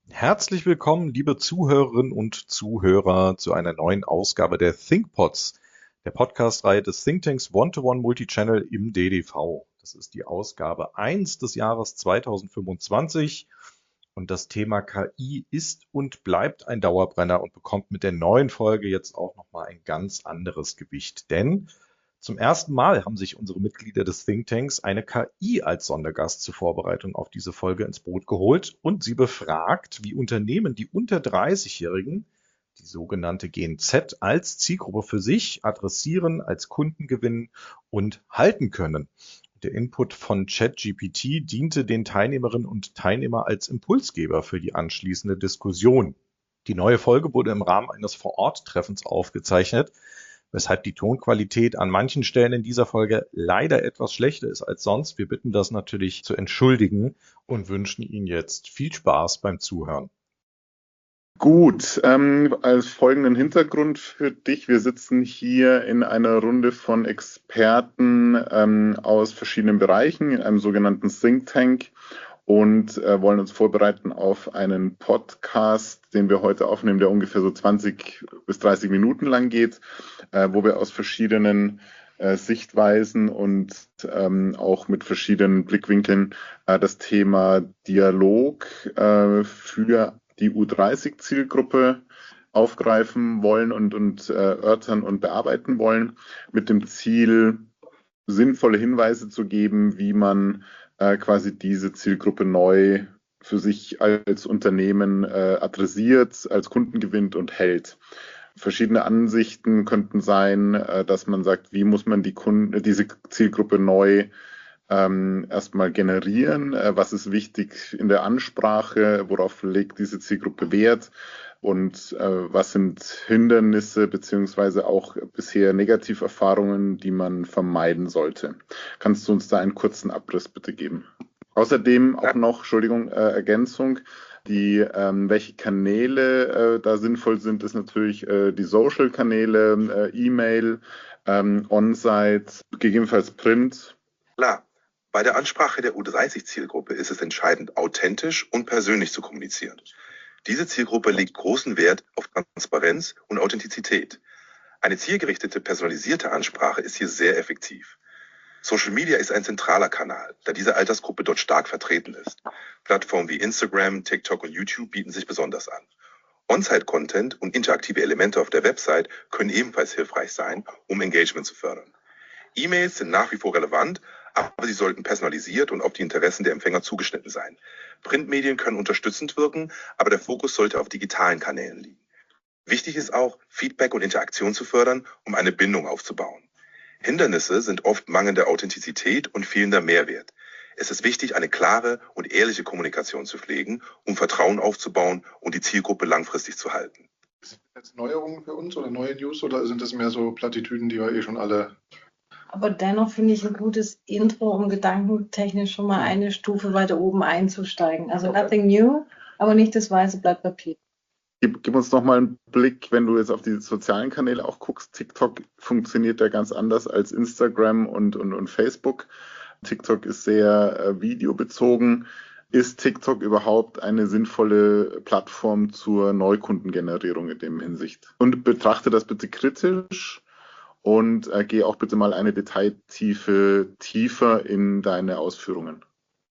Herzlich willkommen, liebe Zuhörerinnen und Zuhörer, zu einer neuen Ausgabe der ThinkPods, der Podcast-Reihe des Thinktanks One-to-One Multichannel im DDV. Das ist die Ausgabe 1 des Jahres 2025 und das Thema KI ist und bleibt ein Dauerbrenner und bekommt mit der neuen Folge jetzt auch nochmal ein ganz anderes Gewicht. Denn zum ersten Mal haben sich unsere Mitglieder des Thinktanks eine KI als Sondergast zur Vorbereitung auf diese Folge ins Boot geholt und sie befragt, wie Unternehmen die unter 30-Jährigen, die sogenannte Gen Z, als Zielgruppe für sich adressieren, als Kunden gewinnen und halten können. Der Input von ChatGPT diente den Teilnehmerinnen und Teilnehmern als Impulsgeber für die anschließende Diskussion. Die neue Folge wurde im Rahmen eines Vor-Ort-Treffens aufgezeichnet, weshalb die Tonqualität an manchen Stellen in dieser Folge leider etwas schlechter ist als sonst. Wir bitten das natürlich zu entschuldigen und wünschen Ihnen jetzt viel Spaß beim Zuhören. Gut, als folgenden Hintergrund für dich. Wir sitzen hier in einer Runde von Experten aus verschiedenen Bereichen in einem sogenannten Think Tank und wollen uns vorbereiten auf einen Podcast, den wir heute aufnehmen, der ungefähr so 20 bis 30 Minuten lang geht, wo wir aus verschiedenen Sichtweisen und auch mit verschiedenen Blickwinkeln das Thema Dialog für die U30-Zielgruppe aufgreifen wollen und erörtern und bearbeiten wollen, mit dem Ziel, sinnvolle Hinweise zu geben, wie man quasi diese Zielgruppe neu für sich als Unternehmen adressiert, als Kunden gewinnt und hält. Verschiedene Ansichten könnten sein, dass man sagt, wie muss man diese Zielgruppe neu erstmal generieren, was ist wichtig in der Ansprache, worauf legt diese Zielgruppe Wert und was sind Hindernisse beziehungsweise auch bisher Negativerfahrungen, die man vermeiden sollte. Kannst du uns da einen kurzen Abriss bitte geben? Außerdem auch noch, Entschuldigung, Ergänzung, welche Kanäle da sinnvoll sind, ist natürlich die Social-Kanäle, E-Mail, On-Site, gegebenenfalls Print. Klar, bei der Ansprache der U30-Zielgruppe ist es entscheidend, authentisch und persönlich zu kommunizieren. Diese Zielgruppe legt großen Wert auf Transparenz und Authentizität. Eine zielgerichtete, personalisierte Ansprache ist hier sehr effektiv. Social Media ist ein zentraler Kanal, da diese Altersgruppe dort stark vertreten ist. Plattformen wie Instagram, TikTok und YouTube bieten sich besonders an. On-Site-Content und interaktive Elemente auf der Website können ebenfalls hilfreich sein, um Engagement zu fördern. E-Mails sind nach wie vor relevant, aber sie sollten personalisiert und auf die Interessen der Empfänger zugeschnitten sein. Printmedien können unterstützend wirken, aber der Fokus sollte auf digitalen Kanälen liegen. Wichtig ist auch, Feedback und Interaktion zu fördern, um eine Bindung aufzubauen. Hindernisse sind oft mangelnde Authentizität und fehlender Mehrwert. Es ist wichtig, eine klare und ehrliche Kommunikation zu pflegen, um Vertrauen aufzubauen und die Zielgruppe langfristig zu halten. Sind das jetzt Neuerungen für uns oder neue News oder sind das mehr so Plattitüden, die wir eh schon alle... Aber dennoch finde ich ein gutes Intro, um gedankentechnisch schon mal eine Stufe weiter oben einzusteigen. Also nothing new, aber nicht das weiße Blatt Papier. Gib uns noch mal einen Blick, wenn du jetzt auf die sozialen Kanäle auch guckst. TikTok funktioniert ja ganz anders als Instagram und Facebook. TikTok ist sehr videobezogen. Ist TikTok überhaupt eine sinnvolle Plattform zur Neukundengenerierung in dem Hinsicht? Und betrachte das bitte kritisch und geh auch bitte mal eine Detailtiefe tiefer in deine Ausführungen.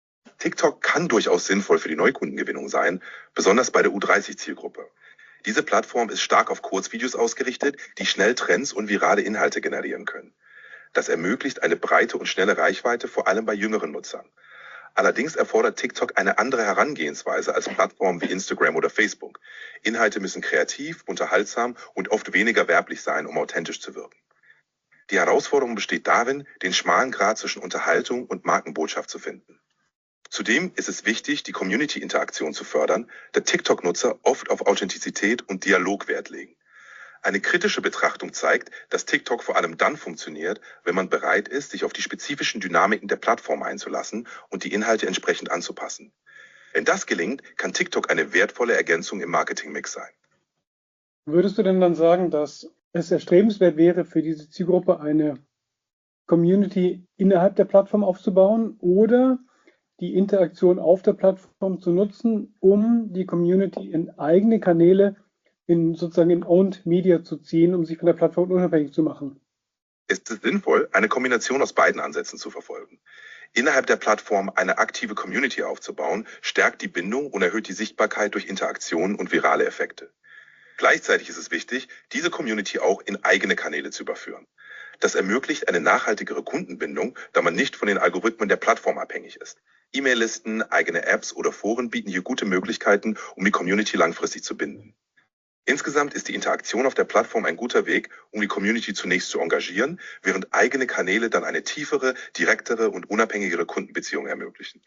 TikTok kann durchaus sinnvoll für die Neukundengewinnung sein, besonders bei der U30-Zielgruppe. Diese Plattform ist stark auf Kurzvideos ausgerichtet, die schnell Trends und virale Inhalte generieren können. Das ermöglicht eine breite und schnelle Reichweite, vor allem bei jüngeren Nutzern. Allerdings erfordert TikTok eine andere Herangehensweise als Plattformen wie Instagram oder Facebook. Inhalte müssen kreativ, unterhaltsam und oft weniger werblich sein, um authentisch zu wirken. Die Herausforderung besteht darin, den schmalen Grat zwischen Unterhaltung und Markenbotschaft zu finden. Zudem ist es wichtig, die Community-Interaktion zu fördern, da TikTok-Nutzer oft auf Authentizität und Dialog Wert legen. Eine kritische Betrachtung zeigt, dass TikTok vor allem dann funktioniert, wenn man bereit ist, sich auf die spezifischen Dynamiken der Plattform einzulassen und die Inhalte entsprechend anzupassen. Wenn das gelingt, kann TikTok eine wertvolle Ergänzung im Marketingmix sein. Würdest du denn dann sagen, dass es erstrebenswert wäre, für diese Zielgruppe eine Community innerhalb der Plattform aufzubauen? Oder die Interaktion auf der Plattform zu nutzen, um die Community in eigene Kanäle, sozusagen in Owned Media zu ziehen, um sich von der Plattform unabhängig zu machen? Es ist sinnvoll, eine Kombination aus beiden Ansätzen zu verfolgen. Innerhalb der Plattform eine aktive Community aufzubauen, stärkt die Bindung und erhöht die Sichtbarkeit durch Interaktionen und virale Effekte. Gleichzeitig ist es wichtig, diese Community auch in eigene Kanäle zu überführen. Das ermöglicht eine nachhaltigere Kundenbindung, da man nicht von den Algorithmen der Plattform abhängig ist. E-Mail-Listen, eigene Apps oder Foren bieten hier gute Möglichkeiten, um die Community langfristig zu binden. Insgesamt ist die Interaktion auf der Plattform ein guter Weg, um die Community zunächst zu engagieren, während eigene Kanäle dann eine tiefere, direktere und unabhängigere Kundenbeziehung ermöglichen.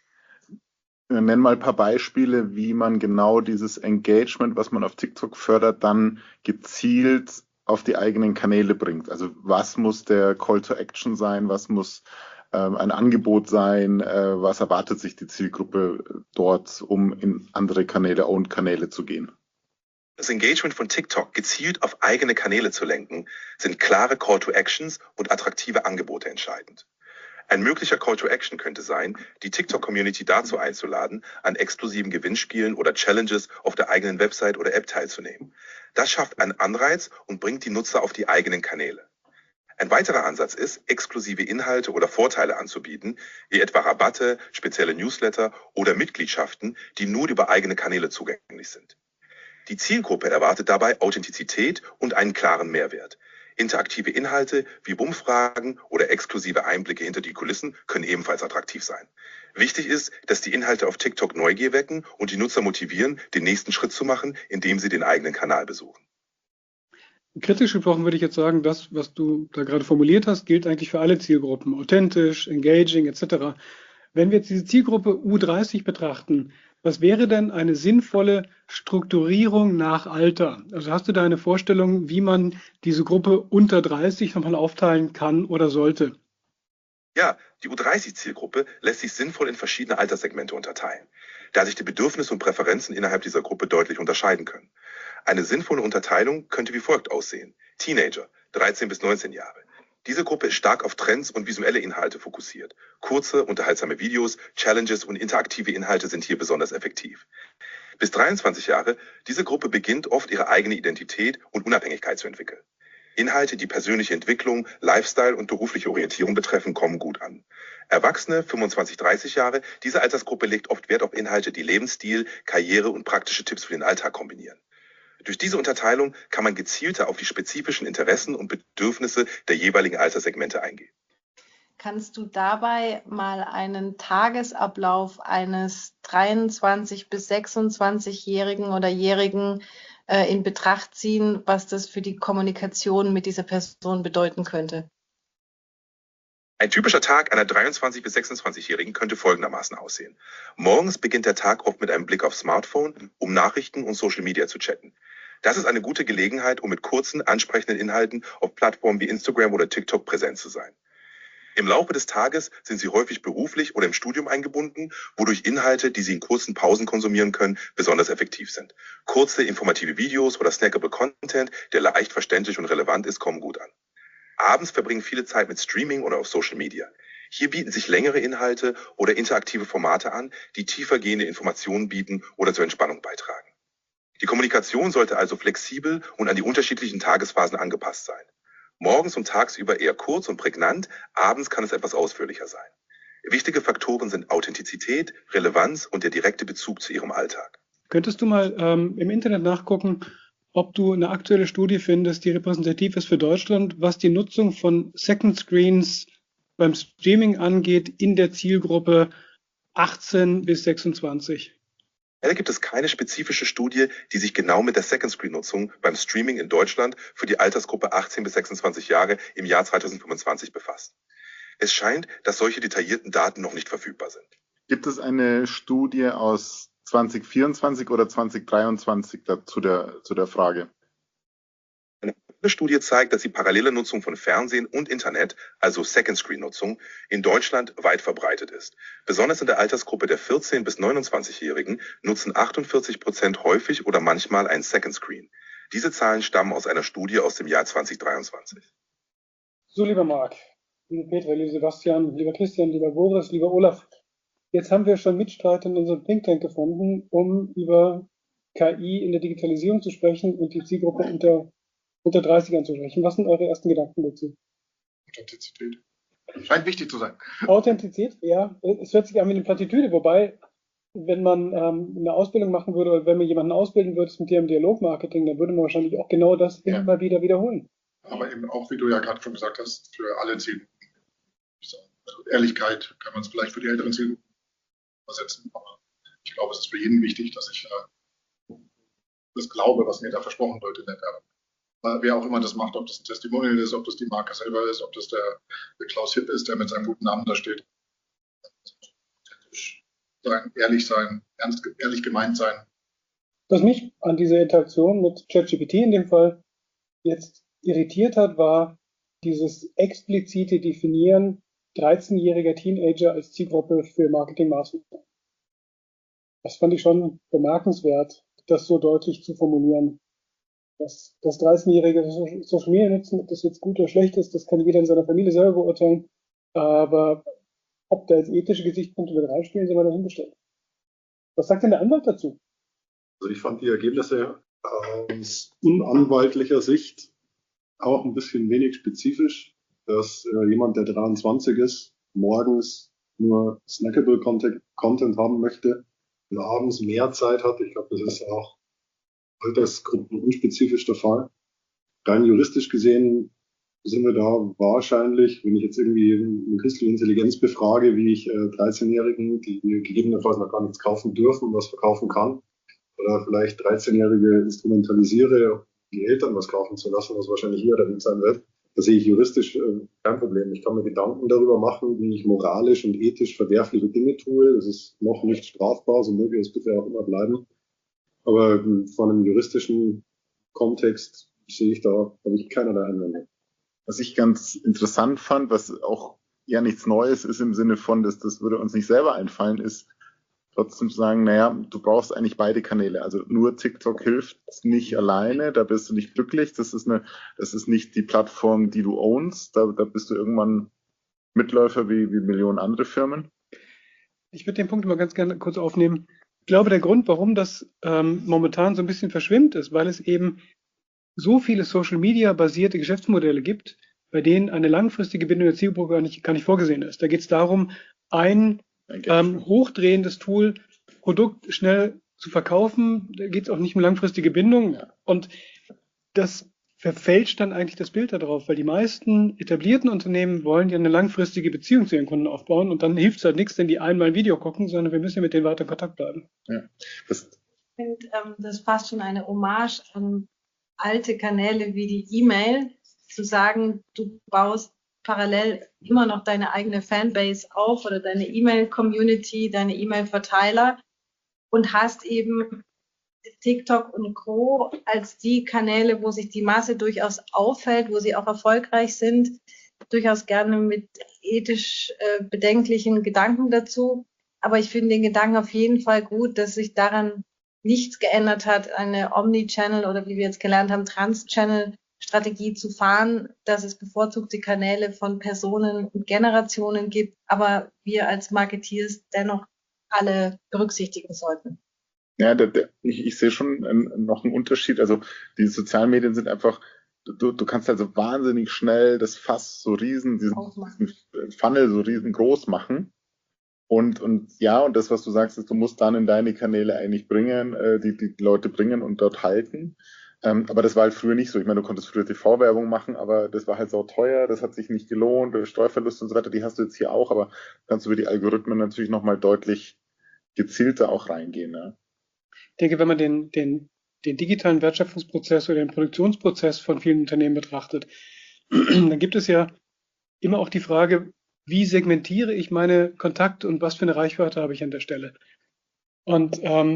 Nenn mal ein paar Beispiele, wie man genau dieses Engagement, was man auf TikTok fördert, dann gezielt auf die eigenen Kanäle bringt. Also was muss der Call to Action sein, was muss ein Angebot sein, was erwartet sich die Zielgruppe dort, um in andere Kanäle, Owned-Kanäle zu gehen? Das Engagement von TikTok gezielt auf eigene Kanäle zu lenken, sind klare Call to Actions und attraktive Angebote entscheidend. Ein möglicher Call to Action könnte sein, die TikTok-Community dazu einzuladen, an exklusiven Gewinnspielen oder Challenges auf der eigenen Website oder App teilzunehmen. Das schafft einen Anreiz und bringt die Nutzer auf die eigenen Kanäle. Ein weiterer Ansatz ist, exklusive Inhalte oder Vorteile anzubieten, wie etwa Rabatte, spezielle Newsletter oder Mitgliedschaften, die nur über eigene Kanäle zugänglich sind. Die Zielgruppe erwartet dabei Authentizität und einen klaren Mehrwert. Interaktive Inhalte wie Umfragen oder exklusive Einblicke hinter die Kulissen können ebenfalls attraktiv sein. Wichtig ist, dass die Inhalte auf TikTok Neugier wecken und die Nutzer motivieren, den nächsten Schritt zu machen, indem sie den eigenen Kanal besuchen. Kritisch gesprochen würde ich jetzt sagen, das, was du da gerade formuliert hast, gilt eigentlich für alle Zielgruppen, authentisch, engaging etc. Wenn wir jetzt diese Zielgruppe U30 betrachten, was wäre denn eine sinnvolle Strukturierung nach Alter? Also hast du da eine Vorstellung, wie man diese Gruppe unter 30 nochmal aufteilen kann oder sollte? Ja, die U30-Zielgruppe lässt sich sinnvoll in verschiedene Alterssegmente unterteilen, da sich die Bedürfnisse und Präferenzen innerhalb dieser Gruppe deutlich unterscheiden können. Eine sinnvolle Unterteilung könnte wie folgt aussehen. Teenager, 13 bis 19 Jahre. Diese Gruppe ist stark auf Trends und visuelle Inhalte fokussiert. Kurze, unterhaltsame Videos, Challenges und interaktive Inhalte sind hier besonders effektiv. Bis 23 Jahre, diese Gruppe beginnt oft ihre eigene Identität und Unabhängigkeit zu entwickeln. Inhalte, die persönliche Entwicklung, Lifestyle und berufliche Orientierung betreffen, kommen gut an. Erwachsene, 25, 30 Jahre, diese Altersgruppe legt oft Wert auf Inhalte, die Lebensstil, Karriere und praktische Tipps für den Alltag kombinieren. Durch diese Unterteilung kann man gezielter auf die spezifischen Interessen und Bedürfnisse der jeweiligen Alterssegmente eingehen. Kannst du dabei mal einen Tagesablauf eines 23- bis 26-Jährigen oder Jährigen in Betracht ziehen, was das für die Kommunikation mit dieser Person bedeuten könnte? Ein typischer Tag einer 23- bis 26-Jährigen könnte folgendermaßen aussehen. Morgens beginnt der Tag oft mit einem Blick aufs Smartphone, um Nachrichten und Social Media zu chatten. Das ist eine gute Gelegenheit, um mit kurzen, ansprechenden Inhalten auf Plattformen wie Instagram oder TikTok präsent zu sein. Im Laufe des Tages sind Sie häufig beruflich oder im Studium eingebunden, wodurch Inhalte, die Sie in kurzen Pausen konsumieren können, besonders effektiv sind. Kurze, informative Videos oder snackable Content, der leicht verständlich und relevant ist, kommen gut an. Abends verbringen viele Zeit mit Streaming oder auf Social Media. Hier bieten sich längere Inhalte oder interaktive Formate an, die tiefergehende Informationen bieten oder zur Entspannung beitragen. Die Kommunikation sollte also flexibel und an die unterschiedlichen Tagesphasen angepasst sein. Morgens und tagsüber eher kurz und prägnant, abends kann es etwas ausführlicher sein. Wichtige Faktoren sind Authentizität, Relevanz und der direkte Bezug zu Ihrem Alltag. Könntest du mal im Internet nachgucken, ob du eine aktuelle Studie findest, die repräsentativ ist für Deutschland, was die Nutzung von Second Screens beim Streaming angeht in der Zielgruppe 18 bis 26? Leider gibt es keine spezifische Studie, die sich genau mit der Second-Screen-Nutzung beim Streaming in Deutschland für die Altersgruppe 18 bis 26 Jahre im Jahr 2025 befasst. Es scheint, dass solche detaillierten Daten noch nicht verfügbar sind. Gibt es eine Studie aus 2024 oder 2023 zu der Frage? Eine Studie zeigt, dass die parallele Nutzung von Fernsehen und Internet, also Second-Screen-Nutzung, in Deutschland weit verbreitet ist. Besonders in der Altersgruppe der 14- bis 29-Jährigen nutzen 48% häufig oder manchmal einen Second-Screen. Diese Zahlen stammen aus einer Studie aus dem Jahr 2023. So, lieber Marc, liebe Petra, lieber Sebastian, lieber Christian, lieber Boris, lieber Olaf, Jetzt haben wir schon Mitstreiter in unserem Think Tank gefunden, um über KI in der Digitalisierung zu sprechen und die Zielgruppe unter 30 anzusprechen. Was sind eure ersten Gedanken dazu? Authentizität. Scheint wichtig zu sein. Authentizität, ja. Es hört sich an wie eine Plattitüde, wobei, wenn man eine Ausbildung machen würde oder wenn man jemanden ausbilden würde mit dem Dialogmarketing, dann würde man wahrscheinlich auch genau das immer wieder wiederholen. Aber eben auch, wie du ja gerade schon gesagt hast, für alle Zielgruppen. Also Ehrlichkeit kann man es vielleicht für die älteren Zielgruppen übersetzen, aber ich glaube, es ist für jeden wichtig, dass ich das glaube, was mir da versprochen wird in der Werbung. Wer auch immer das macht, ob das ein Testimonial ist, ob das die Marke selber ist, ob das der Klaus Hipp ist, der mit seinem guten Namen da steht. Authentisch sein, ehrlich sein, ehrlich gemeint sein. Was mich an dieser Interaktion mit ChatGPT in dem Fall jetzt irritiert hat, war dieses explizite Definieren 13-jähriger Teenager als Zielgruppe für Marketingmaßnahmen. Das fand ich schon bemerkenswert, das so deutlich zu formulieren. Dass 13-Jährige Social Media nutzen, ob das jetzt gut oder schlecht ist, das kann jeder in seiner Familie selber beurteilen. Aber ob da jetzt ethische Gesichtspunkte mit reinspielen, sind wir dahingestellt. Was sagt denn der Anwalt dazu? Also ich fand die Ergebnisse aus unanwaltlicher Sicht auch ein bisschen wenig spezifisch, dass jemand, der 23 ist, morgens nur snackable Content haben möchte und abends mehr Zeit hat. Ich glaube, das ist auch altersgruppenunspezifisch der Fall. Rein juristisch gesehen sind wir da wahrscheinlich, wenn ich jetzt irgendwie eine künstliche Intelligenz befrage, wie ich 13-Jährigen, die gegebenenfalls noch gar nichts kaufen dürfen, was verkaufen kann, oder vielleicht 13-Jährige instrumentalisiere, die Eltern was kaufen zu lassen, was wahrscheinlich eher der Weg sein wird, da sehe ich juristisch kein Problem. Ich kann mir Gedanken darüber machen, wie ich moralisch und ethisch verwerfliche Dinge tue. Das ist noch nicht strafbar, so möge es bitte auch immer bleiben. Aber von einem juristischen Kontext sehe ich da, habe ich keinerlei Einwände. Was ich ganz interessant fand, was auch ja nichts Neues ist im Sinne von, dass das würde uns nicht selber einfallen, ist trotzdem zu sagen, naja, du brauchst eigentlich beide Kanäle. Also nur TikTok hilft nicht alleine, da bist du nicht glücklich. Das ist nicht die Plattform, die du ownst. Da bist du irgendwann Mitläufer wie Millionen andere Firmen. Ich würde den Punkt mal ganz gerne kurz aufnehmen. Ich glaube, der Grund, warum das momentan so ein bisschen verschwimmt, ist, weil es eben so viele Social-Media-basierte Geschäftsmodelle gibt, bei denen eine langfristige Bindung der Zielgruppe gar nicht vorgesehen ist. Da geht es darum, ein hochdrehendes Tool, Produkt schnell zu verkaufen. Da geht es auch nicht um langfristige Bindung. Ja. Und das verfälscht dann eigentlich das Bild darauf, weil die meisten etablierten Unternehmen wollen ja eine langfristige Beziehung zu ihren Kunden aufbauen und dann hilft es halt nichts, wenn die einmal ein Video gucken, sondern wir müssen ja mit denen weiter in Kontakt bleiben. Ja. Ich finde, das ist fast schon eine Hommage an alte Kanäle wie die E-Mail, zu sagen, du baust parallel immer noch deine eigene Fanbase auf oder deine E-Mail-Community, deine E-Mail-Verteiler und hast eben TikTok und Co. als die Kanäle, wo sich die Masse durchaus auffällt, wo sie auch erfolgreich sind, durchaus gerne mit ethisch bedenklichen Gedanken dazu. Aber ich finde den Gedanken auf jeden Fall gut, dass sich daran nichts geändert hat, eine Omnichannel oder wie wir jetzt gelernt haben, Trans-Channel-Strategie zu fahren, dass es bevorzugte Kanäle von Personen und Generationen gibt, aber wir als Marketeers dennoch alle berücksichtigen sollten. Ja, ich sehe schon noch einen Unterschied. Also die sozialen Medien sind einfach, du kannst also wahnsinnig schnell das Fass so diesen Funnel so riesengroß machen. Und das, was du sagst, ist, du musst dann in deine Kanäle eigentlich bringen, die Leute bringen und dort halten. Aber das war halt früher nicht so. Ich meine, du konntest früher TV-Werbung machen, aber das war halt so teuer, das hat sich nicht gelohnt, Steuerverluste und so weiter, die hast du jetzt hier auch, aber kannst du über die Algorithmen natürlich nochmal deutlich gezielter auch reingehen. Ne? Ich denke, wenn man den digitalen Wertschöpfungsprozess oder den Produktionsprozess von vielen Unternehmen betrachtet, dann gibt es ja immer auch die Frage, wie segmentiere ich meine Kontakte und was für eine Reichweite habe ich an der Stelle? Und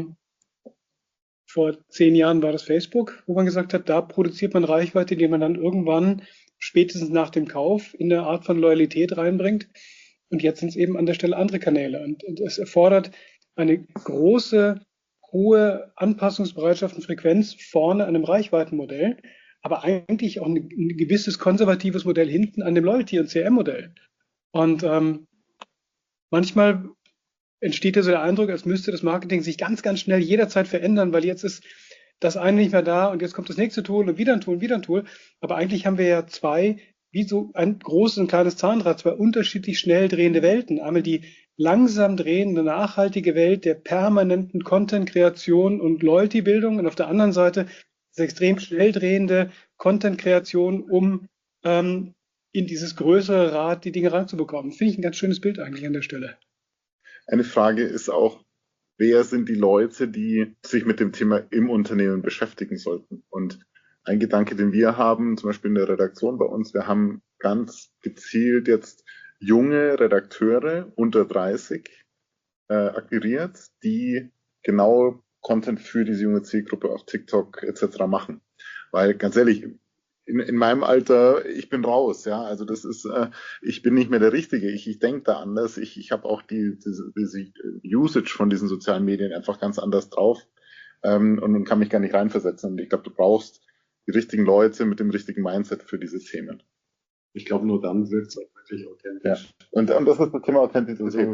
vor 10 Jahren war das Facebook, wo man gesagt hat, da produziert man Reichweite, die man dann irgendwann spätestens nach dem Kauf in eine Art von Loyalität reinbringt. Und jetzt sind es eben an der Stelle andere Kanäle. Und es erfordert eine große, hohe Anpassungsbereitschaft und Frequenz vorne an einem Reichweitenmodell, aber eigentlich auch ein gewisses konservatives Modell hinten an dem Loyalty- und CRM-Modell. Und manchmal entsteht ja so der Eindruck, als müsste das Marketing sich ganz, ganz schnell jederzeit verändern, weil jetzt ist das eine nicht mehr da und jetzt kommt das nächste Tool und wieder ein Tool, wieder ein Tool. Aber eigentlich haben wir ja zwei, wie so ein großes und kleines Zahnrad, zwei unterschiedlich schnell drehende Welten. Einmal die langsam drehende, nachhaltige Welt der permanenten Content-Kreation und Loyalty-Bildung und auf der anderen Seite das extrem schnell drehende Content-Kreation, um in dieses größere Rad die Dinge reinzubekommen. Finde ich ein ganz schönes Bild eigentlich an der Stelle. Eine Frage ist auch, wer sind die Leute, die sich mit dem Thema im Unternehmen beschäftigen sollten? Und ein Gedanke, den wir haben, zum Beispiel in der Redaktion bei uns, wir haben ganz gezielt jetzt junge Redakteure unter 30 akquiriert, die genau Content für diese junge Zielgruppe auf TikTok etc. machen. Weil ganz ehrlich, in meinem Alter, ich bin raus, ja, also das ist, ich bin nicht mehr der Richtige, ich denke da anders, ich habe auch diese Usage von diesen sozialen Medien einfach ganz anders drauf und kann mich gar nicht reinversetzen und ich glaube, du brauchst die richtigen Leute mit dem richtigen Mindset für diese Themen. Ich glaube, nur dann wird es auch wirklich authentisch. Ja. Und das ist das Thema Authentizität.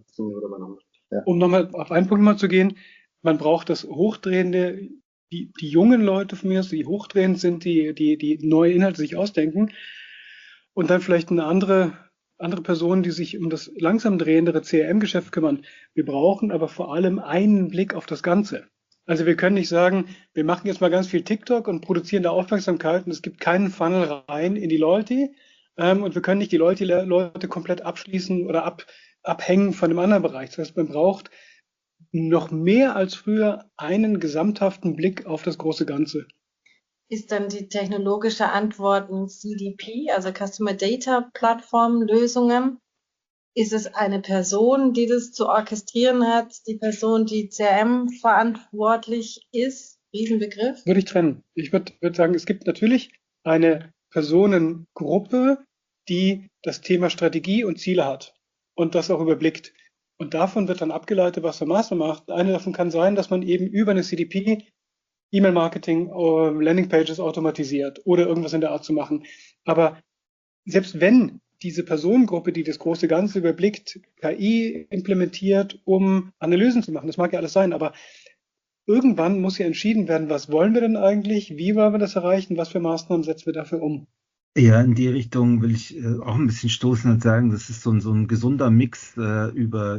Ja. Um nochmal auf einen Punkt mal zu gehen, man braucht das Hochdrehende, die jungen Leute von mir, die hochdrehend sind, die neue Inhalte sich ausdenken und dann vielleicht eine andere Person, die sich um das langsam drehendere CRM-Geschäft kümmern. Wir brauchen aber vor allem einen Blick auf das Ganze. Also wir können nicht sagen, wir machen jetzt mal ganz viel TikTok und produzieren da Aufmerksamkeit und es gibt keinen Funnel rein in die Loyalty und wir können nicht die Leute komplett abschließen oder abhängen von einem anderen Bereich. Das heißt, man braucht noch mehr als früher einen gesamthaften Blick auf das große Ganze. Ist dann die technologische Antwort ein CDP, also Customer Data Plattform Lösungen? Ist es eine Person, die das zu orchestrieren hat, die Person, die CRM verantwortlich ist? Riesenbegriff. Würde ich trennen. Ich würde sagen, es gibt natürlich eine Personengruppe, die das Thema Strategie und Ziele hat und das auch überblickt. Und davon wird dann abgeleitet, was der Master macht. Eine davon kann sein, dass man eben über eine CDP E-Mail-Marketing, Landingpages automatisiert oder irgendwas in der Art zu machen. Aber selbst wenn diese Personengruppe, die das große Ganze überblickt, KI implementiert, um Analysen zu machen, das mag ja alles sein, aber irgendwann muss ja entschieden werden, was wollen wir denn eigentlich, wie wollen wir das erreichen, was für Maßnahmen setzen wir dafür um. Ja, in die Richtung will ich auch ein bisschen stoßen und sagen, das ist so ein gesunder Mix über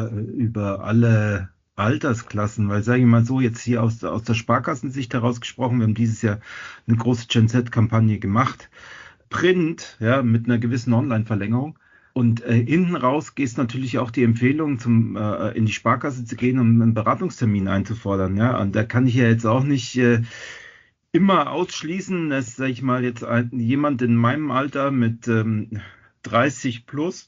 alle Altersklassen, weil sage ich mal so, jetzt hier aus der Sparkassensicht heraus gesprochen, wir haben dieses Jahr eine große Gen Z-Kampagne gemacht, Print, ja, mit einer gewissen Online-Verlängerung. Und hinten raus geht natürlich auch die Empfehlung, in die Sparkasse zu gehen, um einen Beratungstermin einzufordern. Ja, und da kann ich ja jetzt auch nicht immer ausschließen, dass, sag ich mal, jetzt jemand in meinem Alter mit 30 plus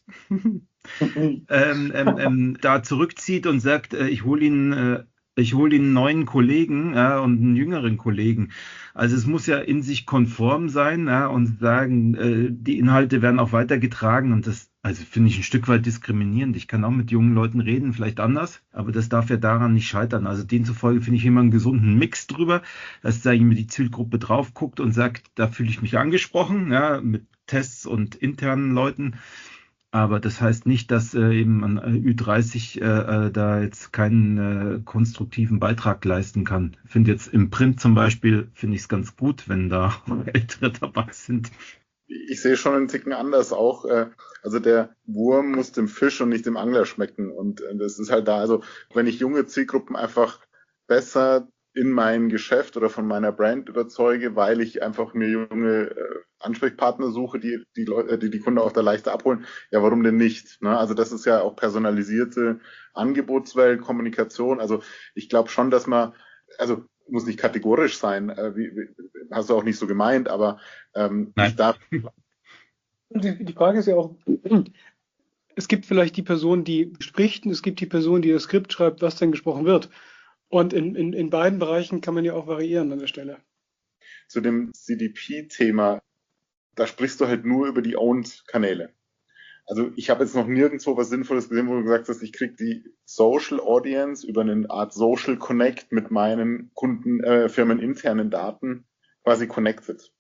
da zurückzieht und sagt, ich hole ihn einen neuen Kollegen und einen jüngeren Kollegen. Also es muss ja in sich konform sein und sagen, die Inhalte werden auch weitergetragen und das, also finde ich ein Stück weit diskriminierend. Ich kann auch mit jungen Leuten reden, vielleicht anders, aber das darf ja daran nicht scheitern. Also demzufolge finde ich immer einen gesunden Mix drüber, dass da jemand die Zielgruppe drauf guckt und sagt, da fühle ich mich angesprochen, ja, mit Tests und internen Leuten. Aber das heißt nicht, dass eben ein Ü30 da jetzt keinen konstruktiven Beitrag leisten kann. Ich finde jetzt im Print zum Beispiel, finde ich es ganz gut, wenn da Ältere dabei sind. Ich sehe schon einen Ticken anders auch. Also der Wurm muss dem Fisch und nicht dem Angler schmecken. Und das ist halt da. Also wenn ich junge Zielgruppen einfach besser in mein Geschäft oder von meiner Brand überzeuge, weil ich einfach mir junge Ansprechpartner suche, die Kunden auch da leichter abholen. Ja, warum denn nicht? Ne? Also das ist ja auch personalisierte Angebotswelt, Kommunikation. Also ich glaube schon, dass man, also muss nicht kategorisch sein, hast du auch nicht so gemeint, aber ich darf. Die Frage ist ja auch, es gibt vielleicht die Person, die spricht und es gibt die Person, die das Skript schreibt, was denn gesprochen wird. Und in beiden Bereichen kann man ja auch variieren an der Stelle. Zu dem CDP-Thema, da sprichst du halt nur über die Owned-Kanäle. Also ich habe jetzt noch nirgendwo was Sinnvolles gesehen, wo du gesagt hast, ich kriege die Social Audience über eine Art Social Connect mit meinen Kunden, firmeninternen Daten quasi connected.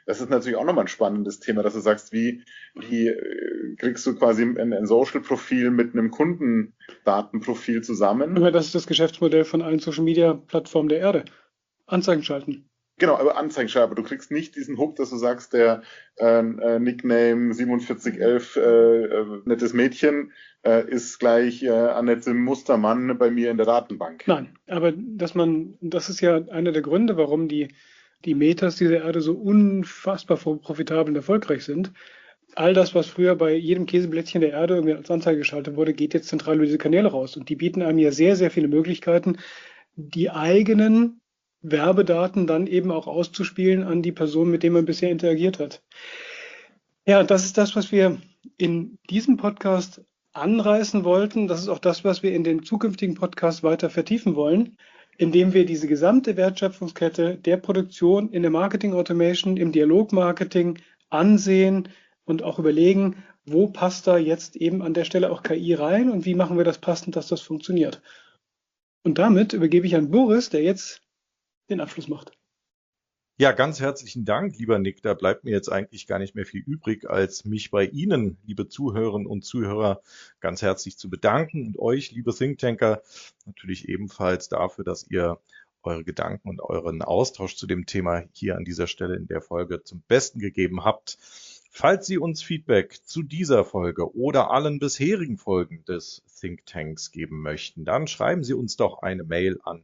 das ist natürlich auch nochmal ein spannendes Thema, dass du sagst, wie kriegst du quasi ein Social-Profil mit einem Kundendatenprofil zusammen? Aber das ist das Geschäftsmodell von allen Social-Media-Plattformen der Erde. Anzeigen schalten. Genau, aber Anzeigen schalten. Du kriegst nicht diesen Hook, dass du sagst, der Nickname 4711 nettes Mädchen ist gleich Annette Mustermann bei mir in der Datenbank. Nein, aber das ist ja einer der Gründe, warum die Metas dieser Erde so unfassbar profitabel und erfolgreich sind. All das, was früher bei jedem Käseblättchen der Erde irgendwie als Anzeige geschaltet wurde, geht jetzt zentral über diese Kanäle raus. Und die bieten einem ja sehr, sehr viele Möglichkeiten, die eigenen Werbedaten dann eben auch auszuspielen an die Person, mit der man bisher interagiert hat. Ja, das ist das, was wir in diesem Podcast anreißen wollten. Das ist auch das, was wir in den zukünftigen Podcasts weiter vertiefen wollen, indem wir diese gesamte Wertschöpfungskette der Produktion in der Marketing Automation, im Dialogmarketing ansehen und auch überlegen, wo passt da jetzt eben an der Stelle auch KI rein und wie machen wir das passend, dass das funktioniert. Und damit übergebe ich an Boris, der jetzt den Abschluss macht. Ja, ganz herzlichen Dank, lieber Nick. Da bleibt mir jetzt eigentlich gar nicht mehr viel übrig, als mich bei Ihnen, liebe Zuhörerinnen und Zuhörer, ganz herzlich zu bedanken und euch, liebe Thinktanker, natürlich ebenfalls dafür, dass ihr eure Gedanken und euren Austausch zu dem Thema hier an dieser Stelle in der Folge zum Besten gegeben habt. Falls Sie uns Feedback zu dieser Folge oder allen bisherigen Folgen des Thinktanks geben möchten, dann schreiben Sie uns doch eine Mail an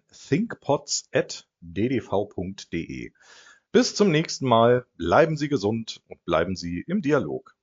thinkpods@ddv.de. Bis zum nächsten Mal, bleiben Sie gesund und bleiben Sie im Dialog.